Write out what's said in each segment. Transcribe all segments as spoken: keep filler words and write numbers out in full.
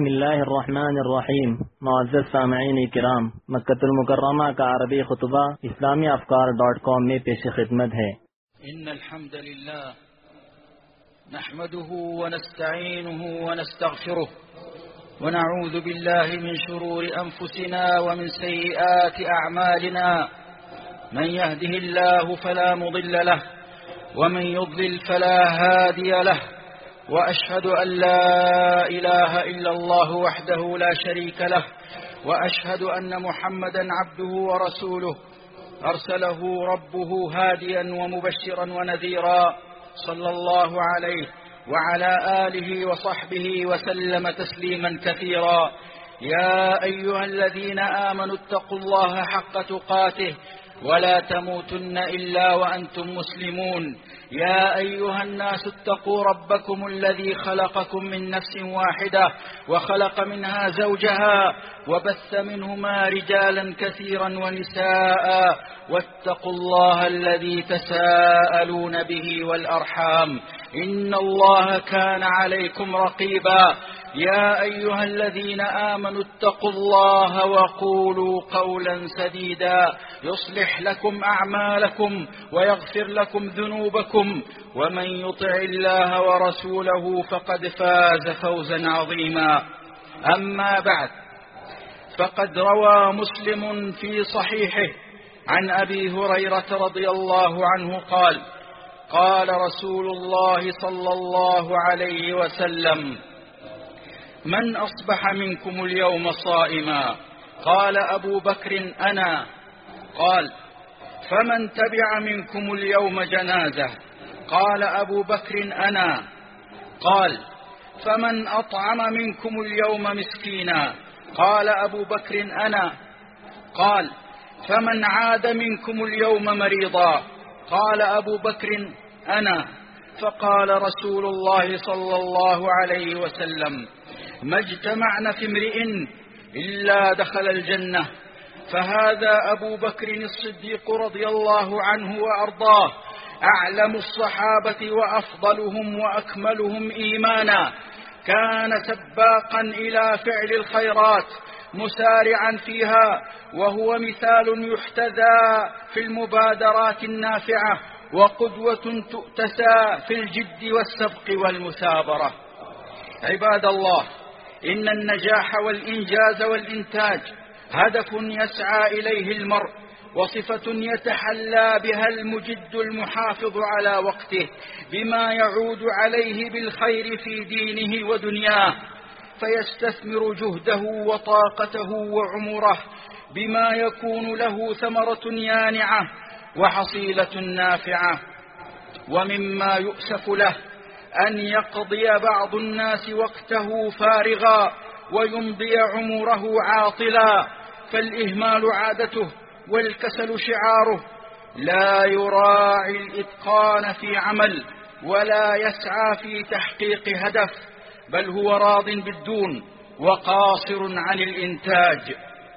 بسم الله الرحمن الرحیم. معزز سامعین کرام، مکہ المکرمہ کا عربی خطبہ اسلامی افکار ڈاٹ کام میں پیش خدمت ہے. ان الحمد لله نحمده ونستعينه ونستغفره ونعوذ بالله من شرور انفسنا ومن سيئات اعمالنا. من يهده الله فلا مضل له ومن يضلل فلا هادي له، وأشهد أن لا إله إلا الله وحده لا شريك له، وأشهد أن محمدا عبده ورسوله أرسله ربه هاديا ومبشرا ونذيرا، صلى الله عليه وعلى آله وصحبه وسلم تسليما كثيرا. يا أيها الذين آمنوا اتقوا الله حق تقاته ولا تموتن إلا وأنتم مسلمون. يا أيها الناس اتقوا ربكم الذي خلقكم من نفس واحدة وخلق منها زوجها وبث منهما رجالا كثيرا ونساء، واتقوا الله الذي تساءلون به والأرحام، إن الله كان عليكم رقيبا. يا أيها الذين آمنوا اتقوا الله وقولوا قولا سديدا يصلح لكم أعمالكم ويغفر لكم ذنوبكم، ومن يطع الله ورسوله فقد فاز فوزا عظيما. أما بعد، فقد روى مسلم في صحيحه عن أبي هريرة رضي الله عنه قال: قال رسول الله صلى الله عليه وسلم: من أصبح منكم اليوم صائما؟ قال أبو بكر: أنا. قال: فمن تبع منكم اليوم جنازة؟ قال أبو بكر: أنا. قال: فمن أطعم منكم اليوم مسكينا؟ قال أبو بكر: أنا. قال: فمن عاد منكم اليوم مريضا؟ قال أبو بكر: أنا. فقال رسول الله صلى الله عليه وسلم: ما اجتمعن في امرئ إلا دخل الجنة. فهذا أبو بكر الصديق رضي الله عنه وأرضاه، أعلم الصحابة وأفضلهم وأكملهم إيمانا، كان سباقا إلى فعل الخيرات مسارعا فيها، وهو مثال يحتذى في المبادرات النافعة، وقدوة تؤتسى في الجد والسبق والمثابرة. عباد الله، إن النجاح والإنجاز والإنتاج هدف يسعى إليه المرء، وصفة يتحلى بها المجد المحافظ على وقته بما يعود عليه بالخير في دينه ودنياه، فيستثمر جهده وطاقته وعمره بما يكون له ثمرة يانعة وحصيلة نافعة. ومما يؤسف له أن يقضي بعض الناس وقته فارغا ويمضي عمره عاطلا، فالإهمال عادته والكسل شعاره، لا يراعي الإتقان في عمل ولا يسعى في تحقيق هدف، بل هو راض بالدون وقاصر عن الإنتاج.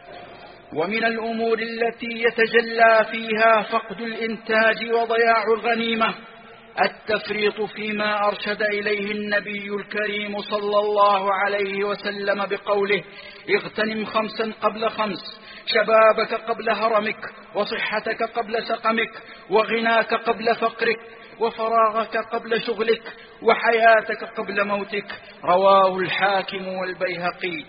ومن الأمور التي يتجلى فيها فقد الإنتاج وضياع الغنيمة التفريط فيما أرشد إليه النبي الكريم صلى الله عليه وسلم بقوله: اغتنم خمسا قبل خمس، شبابك قبل هرمك، وصحتك قبل سقمك، وغناك قبل فقرك، وفراغك قبل شغلك، وحياتك قبل موتك. رواه الحاكم والبيهقي.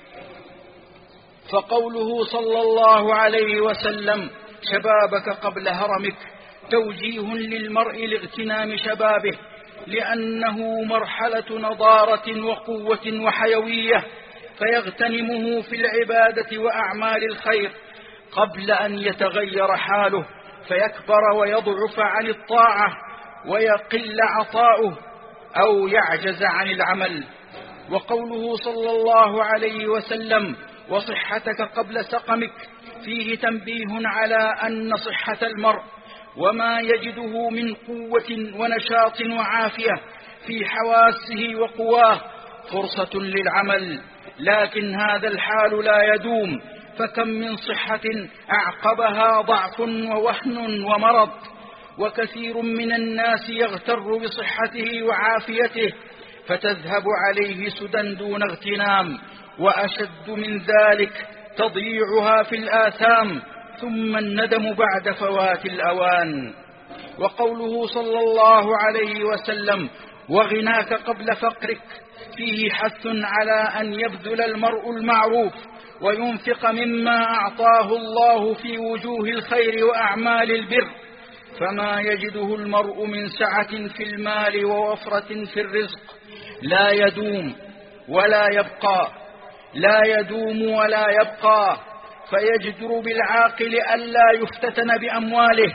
فقوله صلى الله عليه وسلم شبابك قبل هرمك توجيه للمرء لاغتنام شبابه، لأنه مرحلة نضارة وقوة وحيوية، فيغتنمه في العبادة وأعمال الخير قبل أن يتغير حاله فيكبر ويضعف عن الطاعة ويقل عطاؤه أو يعجز عن العمل. وقوله صلى الله عليه وسلم وصحتك قبل سقمك فيه تنبيه على أن صحة المرء وما يجده من قوة ونشاط وعافية في حواسه وقواه فرصة للعمل، لكن هذا الحال لا يدوم، فكم من صحة أعقبها ضعف ووهن ومرض. وكثير من الناس يغتر بصحته وعافيته فتذهب عليه سدى دون اغتنام، وأشد من ذلك تضييعها في الآثام ثم الندم بعد فوات الأوان. وقوله صلى الله عليه وسلم: وغناك قبل فقرك، فيه حث على أن يبذل المرء المعروف وينفق مما أعطاه الله في وجوه الخير وأعمال البر، فما يجده المرء من سعة في المال ووفرة في الرزق لا يدوم ولا يبقى لا يدوم ولا يبقى فيجدر بالعاقل ألا يفتتن بأمواله،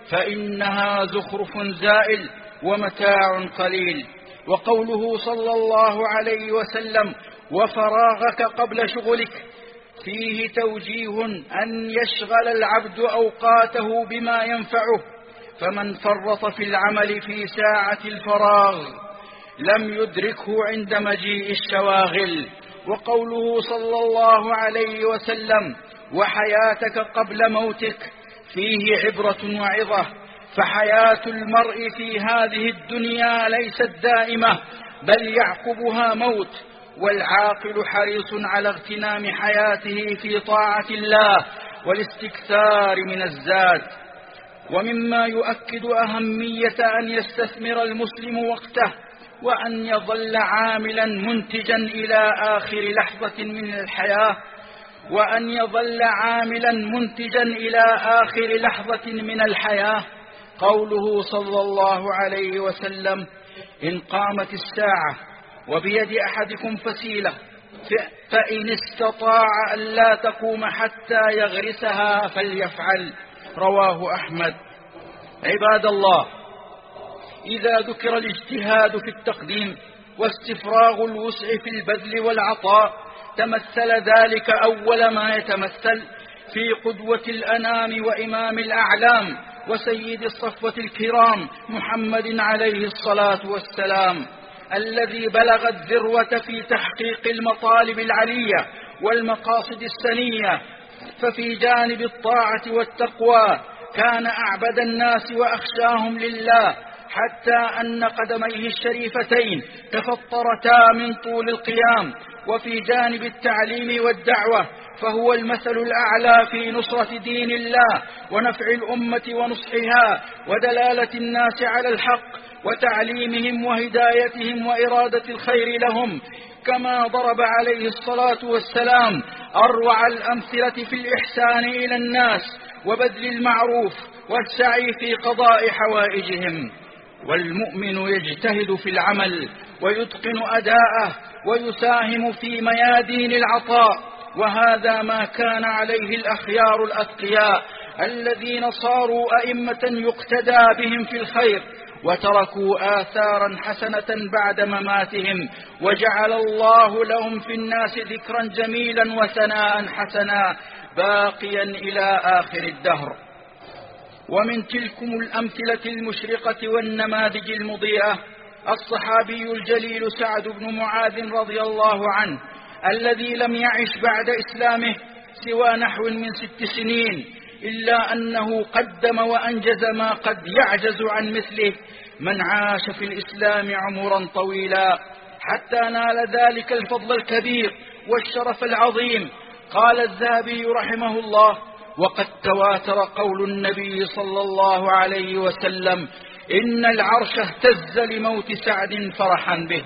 فإنها زخرف زائل ومتاع قليل. وقوله صلى الله عليه وسلم: وفراغك قبل شغلك، فيه توجيه أن يشغل العبد أوقاته بما ينفعه، فمن فرط في العمل في ساعة الفراغ لم يدركه عند مجيء الشواغل. وقوله صلى الله عليه وسلم: وحياتك قبل موتك، فيه عبرة وعظة، فحياة المرء في هذه الدنيا ليست دائمة بل يعقبها موت، والعاقل حريص على اغتنام حياته في طاعة الله والاستكثار من الزاد. ومما يؤكد أهمية أن يستثمر المسلم وقته وأن يظل عاملا منتجا إلى آخر لحظة من الحياة وأن يظل عاملا منتجا إلى آخر لحظة من الحياة قوله صلى الله عليه وسلم: إن قامت الساعة وبيد أحدكم فسيلة فإن استطاع أن لا تقوم حتى يغرسها فليفعل. رواه أحمد. عباد الله، إذا ذكر الاجتهاد في التقديم واستفراغ الوسع في البذل والعطاء، تمثل ذلك أول ما يتمثل في قدوة الأنام وإمام الأعلام وسيد الصفوة الكرام محمد عليه الصلاة والسلام، الذي بلغ الذروة في تحقيق المطالب العلية والمقاصد السنية. ففي جانب الطاعة والتقوى كان أعبد الناس وأخشاهم لله، حتى أن قدميه الشريفتين تفطرتا من طول القيام. وفي جانب التعليم والدعوة فهو المثل الأعلى في نصرة دين الله ونفع الأمة ونصحها ودلالة الناس على الحق وتعليمهم وهدايتهم وإرادة الخير لهم، كما ضرب عليه الصلاة والسلام أروع الأمثلة في الإحسان إلى الناس وبذل المعروف والسعي في قضاء حوائجهم. والمؤمن يجتهد في العمل ويتقن أداءه ويساهم في ميادين العطاء، وهذا ما كان عليه الأخيار الأتقياء الذين صاروا أئمة يقتدى بهم في الخير وتركوا آثارا حسنة بعد مماتهم، وجعل الله لهم في الناس ذكرا جميلا وثناء حسنا باقيا إلى آخر الدهر. ومن تلكم الأمثلة المشرقة والنماذج المضيئة الصحابي الجليل سعد بن معاذ رضي الله عنه، الذي لم يعش بعد إسلامه سوى نحو من ست سنين، إلا أنه قدم وأنجز ما قد يعجز عن مثله من عاش في الإسلام عمرا طويلا، حتى نال ذلك الفضل الكبير والشرف العظيم. قال الذهبي رحمه الله: وقد تواتر قول النبي صلى الله عليه وسلم: إن العرش اهتز لموت سعد فرحا به.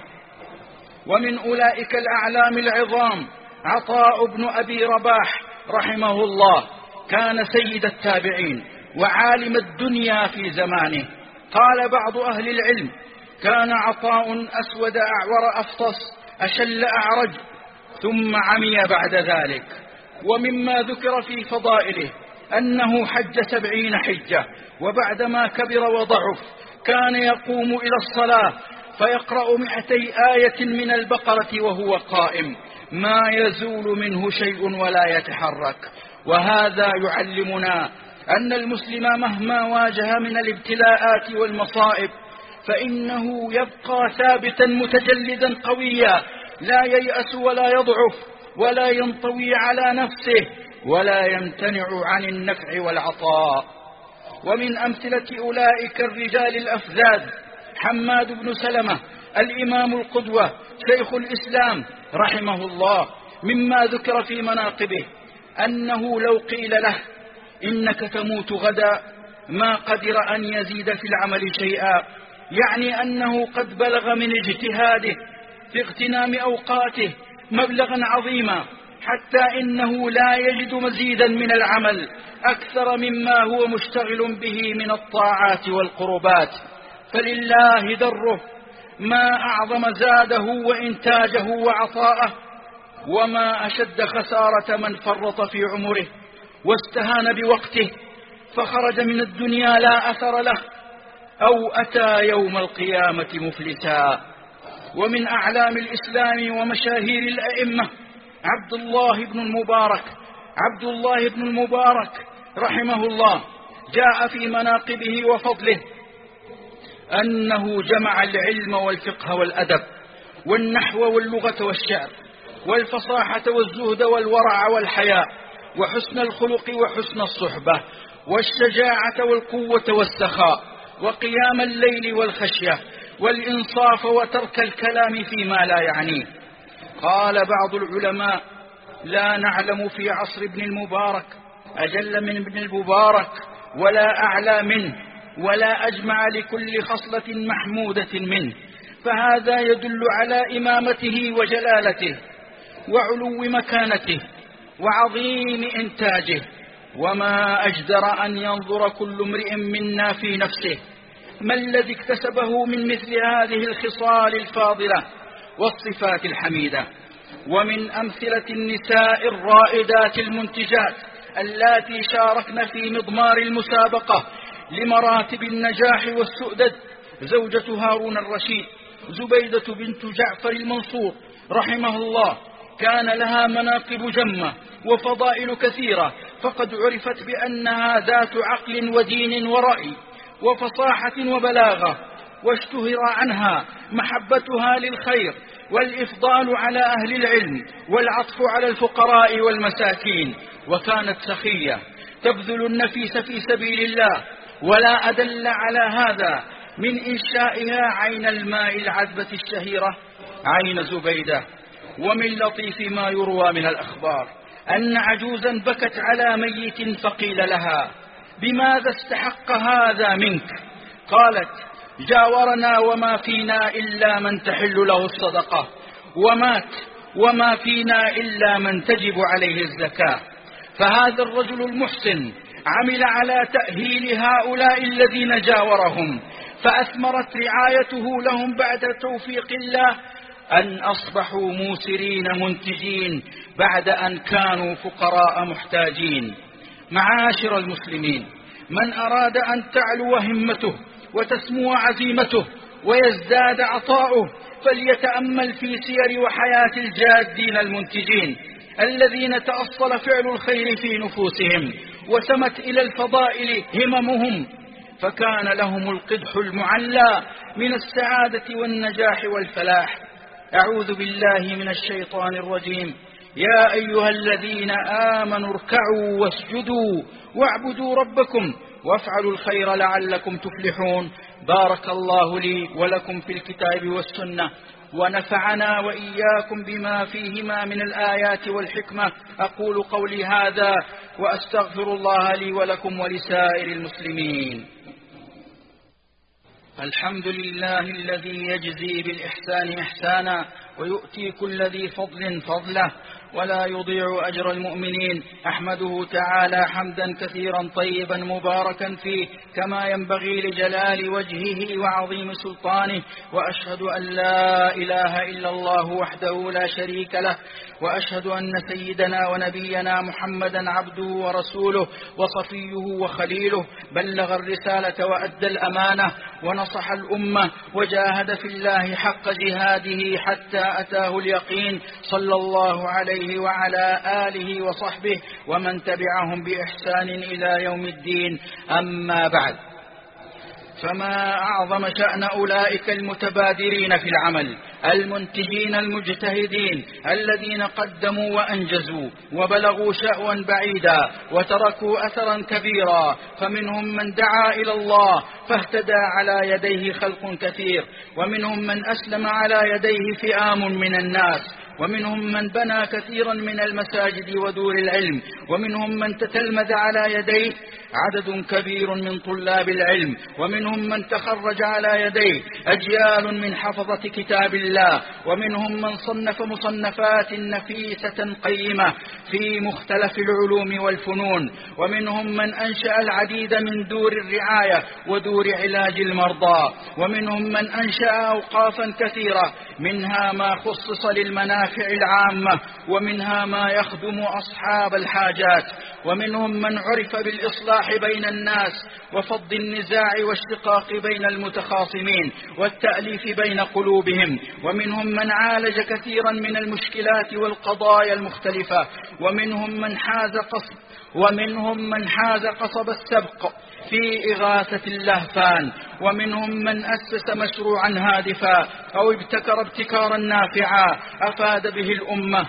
ومن أولئك الأعلام العظام عطاء بن أبي رباح رحمه الله، كان سيد التابعين وعالم الدنيا في زمانه. قال بعض أهل العلم: كان عطاء أسود أعور أفطس أشل أعرج ثم عمي بعد ذلك. ومما ذكر في فضائله أنه حج سبعين حجة، وبعدما كبر وضعف كان يقوم إلى الصلاة فيقرأ مئتي آية من البقرة وهو قائم، ما يزول منه شيء ولا يتحرك. وهذا يعلمنا أن المسلم مهما واجه من الابتلاءات والمصائب فإنه يبقى ثابتا متجلدا قويا، لا ييأس ولا يضعف ولا ينطوي على نفسه ولا يمتنع عن النفع والعطاء. ومن أمثلة أولئك الرجال الأفذاذ حماد بن سلمة الإمام القدوة شيخ الإسلام رحمه الله، مما ذكر في مناقبه أنه لو قيل له إنك تموت غدا ما قدر أن يزيد في العمل شيئا، يعني أنه قد بلغ من اجتهاده في اغتنام أوقاته مبلغا عظيما حتى إنه لا يجد مزيدا من العمل أكثر مما هو مشتغل به من الطاعات والقربات، فلله دره ما أعظم زاده وإنتاجه وعطاءه، وما أشد خسارة من فرط في عمره واستهان بوقته فخرج من الدنيا لا أثر له أو أتى يوم القيامة مفلسا. ومن أعلام الإسلام ومشاهير الأئمة عبد الله بن المبارك عبد الله بن المبارك رحمه الله، جاء في مناقبه وفضله أنه جمع العلم والفقه والأدب والنحو واللغة والشعر والفصاحة والزهد والورع والحياء وحسن الخلق وحسن الصحبة والشجاعة والقوة والسخاء وقيام الليل والخشية والإنصاف وترك الكلام فيما لا يعنيه. قال بعض العلماء: لا نعلم في عصر ابن المبارك أجل من ابن المبارك ولا أعلى منه ولا أجمع لكل خصلة محمودة منه، فهذا يدل على إمامته وجلالته وعلو مكانته وعظيم إنتاجه. وما أجدر أن ينظر كل امرئ منا في نفسه ما الذي اكتسبه من مثل هذه الخصال الفاضلة والصفات الحميدة. ومن أمثلة النساء الرائدات المنتجات اللاتي شاركن في مضمار المسابقة لمراتب النجاح والسؤدد زوجة هارون الرشيد زبيدة بنت جعفر المنصور رحمه الله، كان لها مناقب جمة وفضائل كثيرة، فقد عرفت بأنها ذات عقل ودين ورأي وفصاحة وبلاغة، واشتهر عنها محبتها للخير والإفضال على أهل العلم والعطف على الفقراء والمساكين، وكانت سخية تبذل النفيس في سبيل الله. ولا أدل على هذا من إنشائها عين الماء العذبة الشهيرة عين زبيدة. ومن لطيف ما يروى من الأخبار أن عجوزا بكت على ميت فقيل لها: بماذا استحق هذا منك؟ قالت: جاورنا وما فينا إلا من تحل له الصدقة، ومات وما فينا إلا من تجب عليه الزكاة. فهذا الرجل المحسن عمل على تأهيل هؤلاء الذين جاورهم، فأثمرت رعايته لهم بعد توفيق الله أن أصبحوا موسرين منتجين بعد أن كانوا فقراء محتاجين. معاشر المسلمين، من أراد أن تعلو همته وتسمو عزيمته ويزداد عطاؤه فليتأمل في سير وحياة الجادين المنتجين الذين تأصل فعل الخير في نفوسهم وسمت إلى الفضائل هممهم، فكان لهم القدح المعلى من السعادة والنجاح والفلاح. أعوذ بالله من الشيطان الرجيم. يا أيها الذين آمنوا اركعوا واسجدوا واعبدوا ربكم وافعلوا الخير لعلكم تفلحون. بارك الله لي ولكم في الكتاب والسنة، ونفعنا وإياكم بما فيهما من الآيات والحكمة. أقول قولي هذا وأستغفر الله لي ولكم ولسائر المسلمين. الحمد لله الذي يجزي بالإحسان إحسانا ويؤتي كل ذي فضل فضله ولا يضيع أجر المؤمنين. أحمده تعالى حمدا كثيرا طيبا مباركا فيه كما ينبغي لجلال وجهه وعظيم سلطانه، وأشهد أن لا إله إلا الله وحده لا شريك له، وأشهد أن سيدنا ونبينا محمدا عبده ورسوله وصفيه وخليله، بلغ الرسالة وأدى الأمانة ونصح الأمة وجاهد في الله حق جهاده حتى أتاه اليقين، صلى الله عليه وعلى آله وصحبه ومن تبعهم بإحسان إلى يوم الدين. أما بعد، فما أعظم شأن أولئك المتبادرين في العمل المنتجين المجتهدين الذين قدموا وأنجزوا وبلغوا شأوا بعيدا وتركوا أثرا كبيرا، فمنهم من دعا إلى الله فاهتدى على يديه خلق كثير، ومنهم من أسلم على يديه فئام من الناس، ومنهم من بنى كثيرا من المساجد ودور العلم، ومنهم من تتلمذ على يديه عدد كبير من طلاب العلم، ومنهم من تخرج على يديه أجيال من حفظة كتاب الله، ومنهم من صنف مصنفات نفيسة قيمة في مختلف العلوم والفنون، ومنهم من أنشأ العديد من دور الرعاية ودور علاج المرضى، ومنهم من أنشأ أوقافا كثيرة منها ما خصص للمنافع العامة، ومنها ما يخدم أصحاب الحاجات، ومنهم من عرف بالإصلاح بين الناس وفض النزاع والشقاق بين المتخاصمين والتأليف بين قلوبهم، ومنهم من عالج كثيرا من المشكلات والقضايا المختلفة، ومنهم من حاز قصب ومنهم من حاز قصب السبق في إغاثة اللهفان، ومنهم من أسس مشروعا هادفا أو ابتكر ابتكارا نافعا أفاد به الأمة.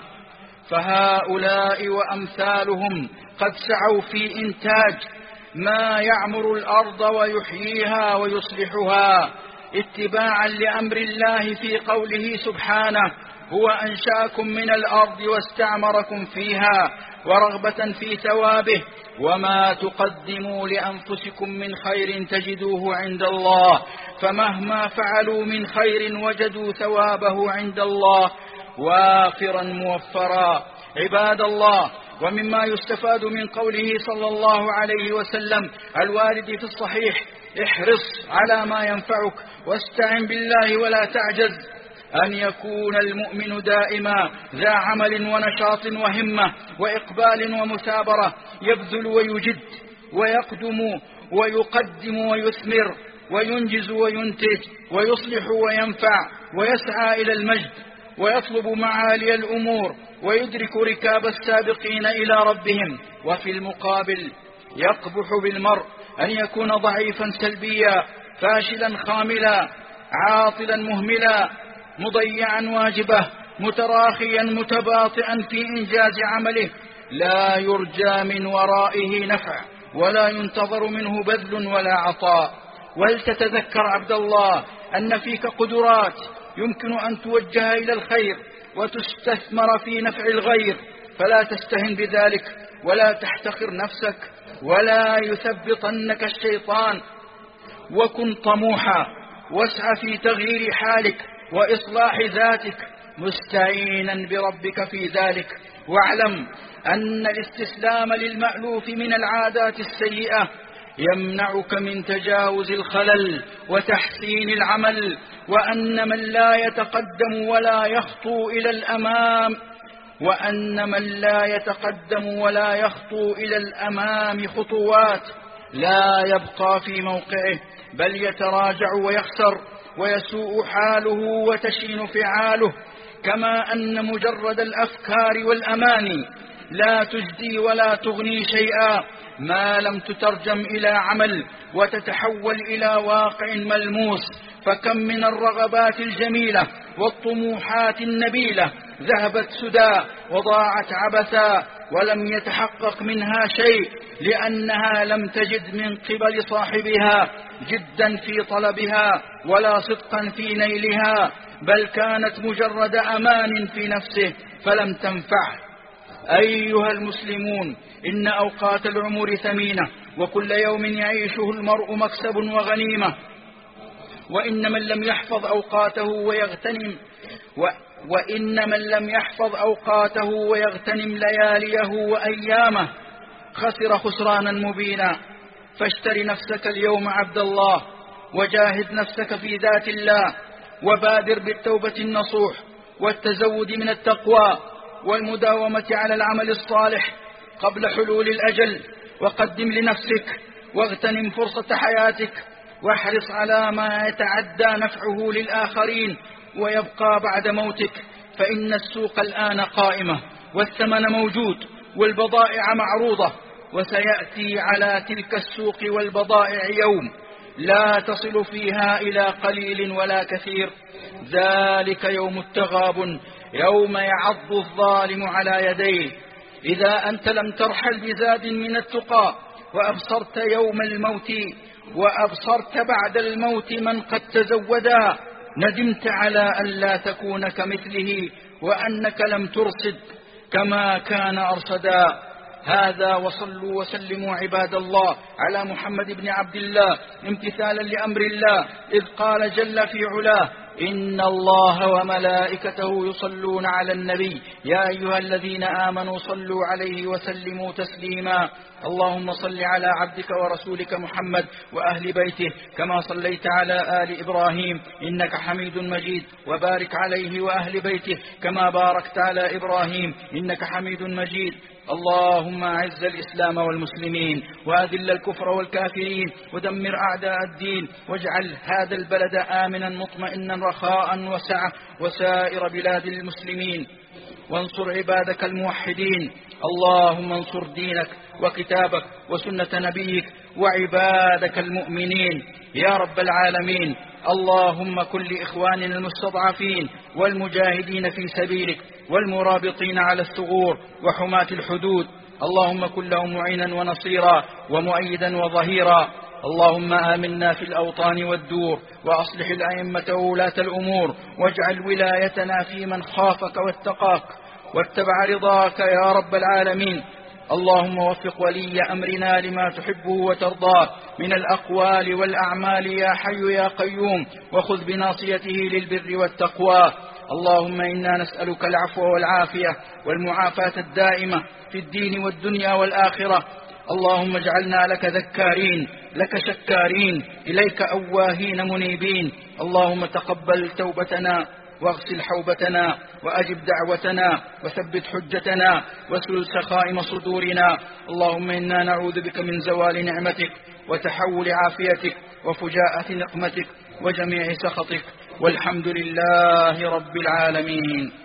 فهؤلاء وأمثالهم قد سعوا في إنتاج ما يعمر الأرض ويحييها ويصلحها اتباعا لأمر الله في قوله سبحانه: هو أنشأكم من الأرض واستعمركم فيها ورغبة في ثوابه وما تقدموا لأنفسكم من خير تجدوه عند الله فمهما فعلوا من خير وجدوا ثوابه عند الله وافرا موفرا. عباد الله، ومما يستفاد من قوله صلى الله عليه وسلم الوارد في الصحيح: احرص على ما ينفعك واستعن بالله ولا تعجز، أن يكون المؤمن دائما ذا عمل ونشاط وهمة وإقبال ومثابرة، يبذل ويجد ويقدم ويقدم ويثمر وينجز وينتج ويصلح وينفع ويسعى إلى المجد ويطلب معالي الأمور ويدرك ركاب السابقين إلى ربهم. وفي المقابل يقبح بالمرء أن يكون ضعيفا سلبيا فاشلا خاملا عاطلا مهملا مضيعا واجبه متراخيا متباطئا في إنجاز عمله، لا يرجى من ورائه نفع ولا ينتظر منه بذل ولا عطاء. ولتتذكر عبد الله أن فيك قدرات يمكن أن توجه إلى الخير وتستثمر في نفع الغير، فلا تستهن بذلك ولا تحتقر نفسك ولا يثبطنك الشيطان، وكن طموحا واسعى في تغيير حالك وإصلاح ذاتك مستعينا بربك في ذلك. واعلم أن الاستسلام للمألوف من العادات السيئة يمنعك من تجاوز الخلل وتحسين العمل، وأن من لا يتقدم ولا يخطو إلى الأمام وأن من لا يتقدم ولا يخطو إلى الأمام خطوات لا يبقى في موقعه بل يتراجع ويخسر ويسوء حاله وتشين فعاله. كما أن مجرد الأفكار والأماني لا تجدي ولا تغني شيئا ما لم تترجم إلى عمل وتتحول إلى واقع ملموس. فكم من الرغبات الجميلة والطموحات النبيلة ذهبت سدى وضاعت عبثا ولم يتحقق منها شيء لأنها لم تجد من قبل صاحبها جدا في طلبها ولا صدقا في نيلها، بل كانت مجرد أمان في نفسه فلم تنفعه. أيها المسلمون، إن أوقات العمر ثمينة وكل يوم يعيشه المرء مكسب وغنيمة، وإن من لم يحفظ أوقاته ويغتنم و وإن من لم يحفظ أوقاته ويغتنم لياليه وأيامه خسر خسرانا مبينا. فاشتر نفسك اليوم عبد الله وجاهد نفسك في ذات الله، وبادر بالتوبة النصوح والتزود من التقوى والمداومة على العمل الصالح قبل حلول الأجل. وقدم لنفسك واغتنم فرصة حياتك واحرص على ما يتعدى نفعه للآخرين ويبقى بعد موتك، فإن السوق الآن قائمة والثمن موجود والبضائع معروضة، وسيأتي على تلك السوق والبضائع يوم لا تصل فيها إلى قليل ولا كثير، ذلك يوم التغابن يوم يعض الظالم على يديه. إذا أنت لم ترحل بزاد من التقى وأبصرت يوم الموت وأبصرت بعد الموت من قد تزودا، ندمت على أن لا تكون كمثله وأنك لم ترصد كما كان أرصدا. هذا وصلوا وسلموا عباد الله على محمد بن عبد الله امتثالا لأمر الله، إذ قال جل في علاه: إن الله وملائكته يصلون على النبي يا أيها الذين آمنوا صلوا عليه وسلموا تسليما. اللهم صل على عبدك ورسولك محمد وأهل بيته كما صليت على آل إبراهيم إنك حميد مجيد، وبارك عليه وأهل بيته كما باركت على إبراهيم إنك حميد مجيد. اللهم أعز الإسلام والمسلمين وأذل الكفر والكافرين ودمر أعداء الدين، واجعل هذا البلد آمنا مطمئنا رخاء وسعة وسائر بلاد المسلمين، وانصر عبادك الموحدين. اللهم انصر دينك وكتابك وسنة نبيك وعبادك المؤمنين يا رب العالمين. اللهم كن لإخواننا المستضعفين والمجاهدين في سبيلك والمرابطين على الثغور وحماة الحدود، اللهم كن لهم معينا ونصيرا ومؤيدا وظهيرا. اللهم آمنا في الأوطان والدور، وأصلح الأئمة وولاة الأمور، واجعل ولايتنا في من خافك واتقاك واتبع رضاك يا رب العالمين. اللهم وفق ولي أمرنا لما تحبه وترضاه من الأقوال والأعمال يا حي يا قيوم، وخذ بناصيته للبر والتقوى. اللهم إنا نسألك العفو والعافية والمعافاة الدائمة في الدين والدنيا والآخرة. اللهم اجعلنا لك ذكارين لك شكارين إليك أواهين منيبين. اللهم تقبل توبتنا واغسل حوبتنا وأجب دعوتنا وثبت حجتنا واسلل سخائم صدورنا. اللهم إنا نعوذ بك من زوال نعمتك وتحول عافيتك وفجاءة نقمتك وجميع سخطك، والحمد لله رب العالمين.